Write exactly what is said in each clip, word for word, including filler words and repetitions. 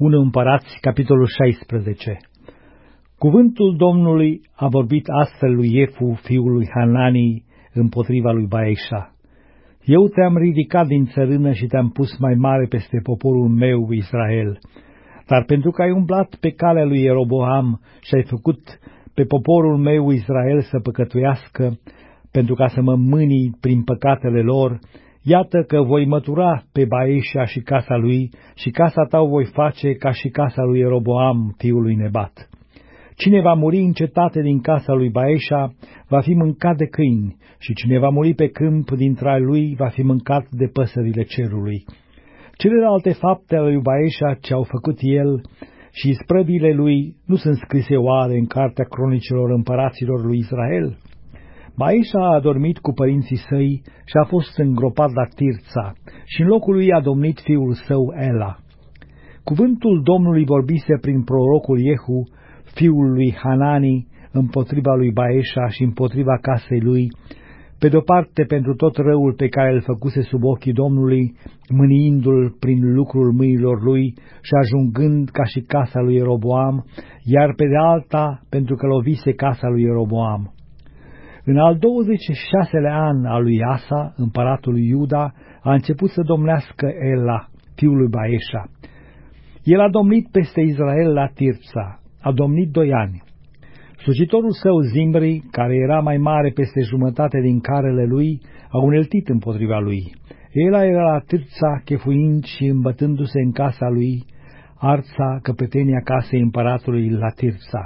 unu Împărați, capitolul șaisprezece. Cuvântul Domnului a vorbit astfel lui Iehu, fiul lui Hanani, împotriva lui Baeșa. Eu te-am ridicat din țărână și te-am pus mai mare peste poporul meu Israel. Dar pentru că ai umblat pe calea lui Ieroboam și ai făcut pe poporul meu Israel să păcătuiască, pentru ca să mă mânii prin păcatele lor, iată că voi mătura pe Baeșa și casa lui, și casa ta o voi face ca și casa lui Ieroboam, fiul lui Nebat. Cine va muri în cetate din casa lui Baeșa va fi mâncat de câini, și cine va muri pe câmp dintre ai lui va fi mâncat de păsările cerului. Celelalte fapte ale lui Baeșa ce au făcut el și isprăvile lui nu sunt scrise oare în cartea cronicilor împăraților lui Israel? Baeșa a adormit cu părinții săi și a fost îngropat la Tirța, și în locul lui a domnit fiul său Ela. Cuvântul Domnului vorbise prin prorocul Iehu, fiul lui Hanani, împotriva lui Baeșa și împotriva casei lui, pe de-o parte pentru tot răul pe care îl făcuse sub ochii Domnului, mâniindu-l prin lucrul mâinilor lui și ajungând ca și casa lui Ieroboam, iar pe de alta pentru că lovise casa lui Ieroboam. În al douăzeci și șaselea an al lui Asa, împăratul lui Iuda, a început să domnească Ela, fiul lui Baeșa. El a domnit peste Israel la Tirța, a domnit doi ani. Slujitorul său Zimri, care era mai mare peste jumătate din carele lui, a uneltit împotriva lui. Ela era la Tirța, chefuind și îmbătându-se în casa lui, Arța, căpetenia casei împăratului la Tirța.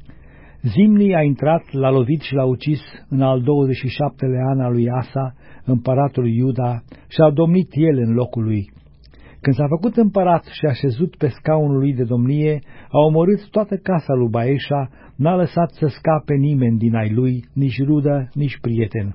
Zimri a intrat, l-a lovit și l-a ucis în al douăzeci și șaptelea an al lui Asa, împăratul lui Iuda, și a domnit el în locul lui. Când s-a făcut împărat și a șezut pe scaunul lui de domnie, a omorât toată casa lui Baeșa, n-a lăsat să scape nimeni din ai lui, nici rudă, nici prieten.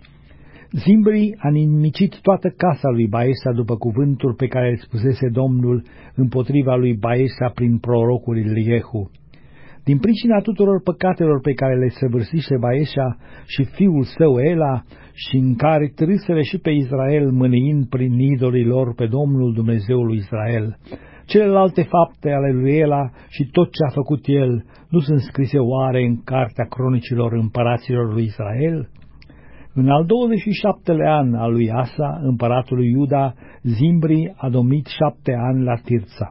Zimri a nimicit toată casa lui Baeșa după cuvântul pe care îl spusese Domnul împotriva lui Baeșa prin prorocul Iehu. Din pricina tuturor păcatelor pe care le săvârșise Baeșa și fiul său Ela, și în care trâsele și pe Israel, mâniind prin idolii lor pe Domnul Dumnezeul lui Israel, celelalte fapte ale lui Ela și tot ce a făcut el nu sunt scrise oare în cartea cronicilor împăraților lui Israel? În al douăzeci și șaptelea an al lui Asa, împăratul lui Iuda, Zimri a domnit șapte ani la Tirța.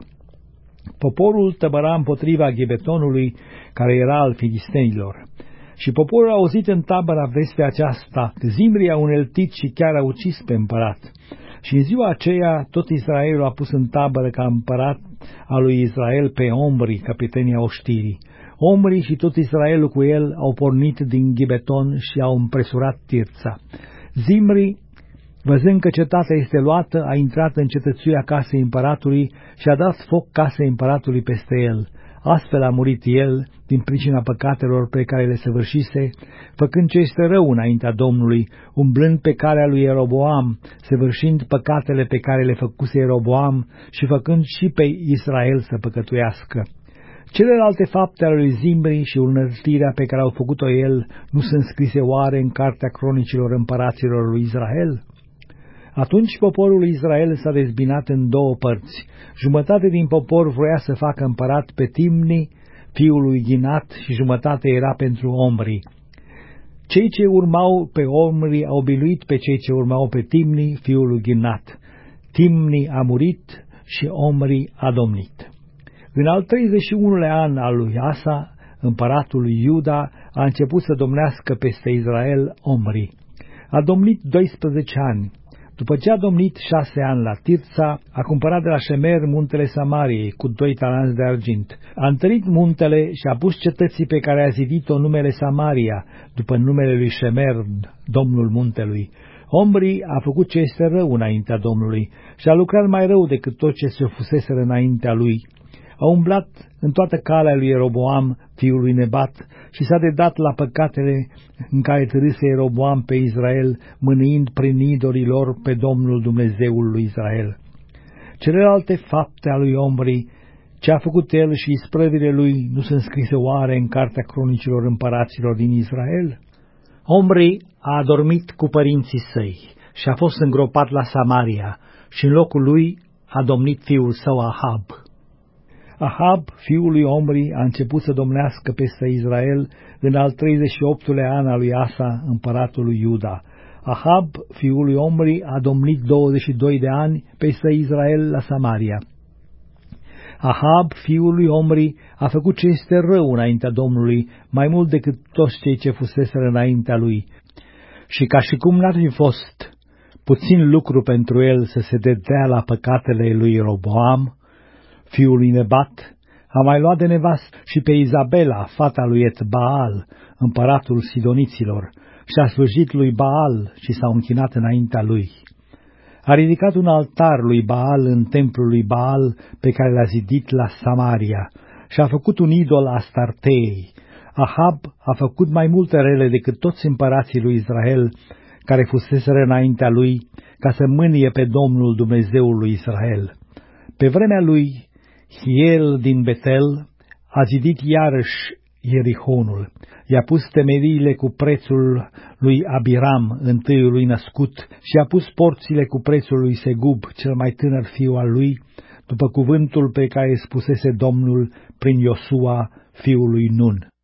Poporul tăbăra împotriva Ghibetonului, care era al filistenilor. Și poporul a auzit în tabăra vestea aceasta, că Zimri a uneltit și chiar a ucis pe împărat. Și în ziua aceea tot Israelul a pus în tabără ca împărat al lui Israel pe Omri, căpetenia oștirii. Omri și tot Israelul cu el au pornit din Ghibeton și au împresurat Tirța. Zimri, văzând că cetatea este luată, a intrat în cetățuia casei împăratului și a dat foc casei împăratului peste el. Astfel a murit el din pricina păcatelor pe care le săvârșise, făcând ce este rău înaintea Domnului, umblând pe calea lui Ieroboam, săvârșind păcatele pe care le făcuse Ieroboam și făcând și pe Israel să păcătuiască. Celelalte fapte ale lui Zimri și uneltirea pe care au făcut-o el nu sunt scrise oare în cartea cronicilor împăraților lui Israel? Atunci poporul lui Israel s-a dezbinat în două părți. Jumătate din popor vroia să facă împărat pe Timni, fiul lui Ghinat, și jumătate era pentru Omri. Cei ce urmau pe Omri au biluit pe cei ce urmau pe Timni, fiul lui Ghinat. Timni a murit și Omri a domnit. În al treizeci și unulea an al lui Asa, împăratul lui Iuda, a început să domnească peste Israel Omri. A domnit doisprezece ani. După ce a domnit șase ani la Tirța, a cumpărat de la Șemer muntele Samariei cu doi talanți de argint. A întărit muntele și a pus cetății pe care a zidit-o numele Samaria, după numele lui Șemer, domnul muntelui. Omri a făcut ce este rău înaintea Domnului și a lucrat mai rău decât tot ce se fuseseră înaintea lui. A umblat în toată calea lui Ieroboam, fiul lui Nebat, și s-a dedat la păcatele în care târâse Ieroboam pe Israel, mâniind prin idolii lor pe Domnul Dumnezeul lui Israel. Celelalte fapte ale lui Omri, ce a făcut el și isprăvile lui, nu sunt scrise oare în cartea cronicilor împăraților din Israel? Omri a adormit cu părinții săi și a fost îngropat la Samaria, și în locul lui a domnit fiul său Ahab. Ahab, fiul lui Omri, a început să domnească peste Israel în al treizeci și optulea an al lui Asa, împăratul lui Iuda. Ahab, fiul lui Omri, a domnit douăzeci și doi de ani peste Israel la Samaria. Ahab, fiul lui Omri, a făcut ce este rău înaintea Domnului, mai mult decât toți cei ce fuseseră înaintea lui. Și ca și cum n-ar fi fost puțin lucru pentru el să se dedea la păcatele lui Roboam, fiul lui Nebat, a mai luat de nevastă și pe Izabela, fata lui Etbaal, împăratul Sidoniților, și a slujit lui Baal și s-au închinat înaintea lui. A ridicat un altar lui Baal în templul lui Baal pe care l-a zidit la Samaria și a făcut un idol Astartei. Ahab a făcut mai multe rele decât toți împărații lui Israel care fuseseră înaintea lui, ca să mânie pe Domnul Dumnezeul lui Israel. Pe vremea lui, Hiel din Betel a zidit iarăși Ierihonul, i-a pus temeliile cu prețul lui Abiram, întâiul lui născut, și a pus porțile cu prețul lui Segub, cel mai tânăr fiu al lui, după cuvântul pe care spusese Domnul prin Iosua, fiul lui Nun.